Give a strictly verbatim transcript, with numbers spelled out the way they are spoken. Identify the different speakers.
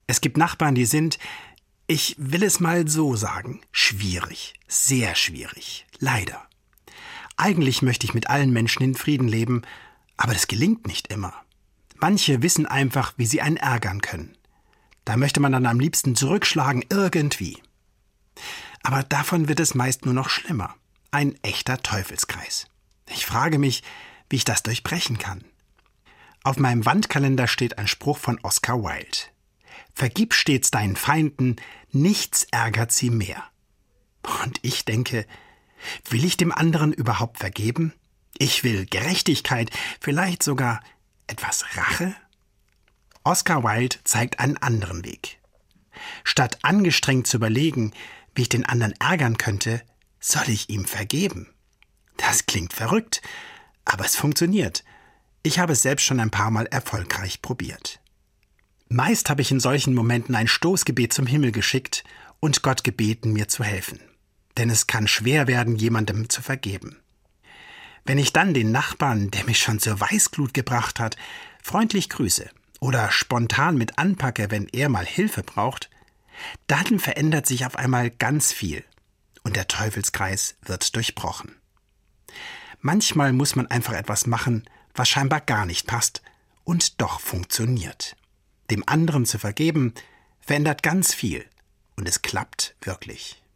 Speaker 1: Es gibt Nachbarn, die sind, ich will es mal so sagen, schwierig, sehr schwierig, leider. Eigentlich möchte ich mit allen Menschen in Frieden leben, aber das gelingt nicht immer. Manche wissen einfach, wie sie einen ärgern können. Da möchte man dann am liebsten zurückschlagen, irgendwie. Aber davon wird es meist nur noch schlimmer. Ein echter Teufelskreis. Ich frage mich, wie ich das durchbrechen kann. Auf meinem Wandkalender steht ein Spruch von Oscar Wilde. Vergib stets deinen Feinden, nichts ärgert sie mehr. Und ich denke, will ich dem anderen überhaupt vergeben? Ich will Gerechtigkeit, vielleicht sogar etwas Rache? Oscar Wilde zeigt einen anderen Weg. Statt angestrengt zu überlegen, wie ich den anderen ärgern könnte, soll ich ihm vergeben. Das klingt verrückt, aber es funktioniert. Ich habe es selbst schon ein paar Mal erfolgreich probiert. Meist habe ich in solchen Momenten ein Stoßgebet zum Himmel geschickt und Gott gebeten, mir zu helfen. Denn es kann schwer werden, jemandem zu vergeben. Wenn ich dann den Nachbarn, der mich schon zur Weißglut gebracht hat, freundlich grüße oder spontan mit anpacke, wenn er mal Hilfe braucht, dann verändert sich auf einmal ganz viel und der Teufelskreis wird durchbrochen. Manchmal muss man einfach etwas machen, was scheinbar gar nicht passt und doch funktioniert. Dem anderen zu vergeben, verändert ganz viel und es klappt wirklich.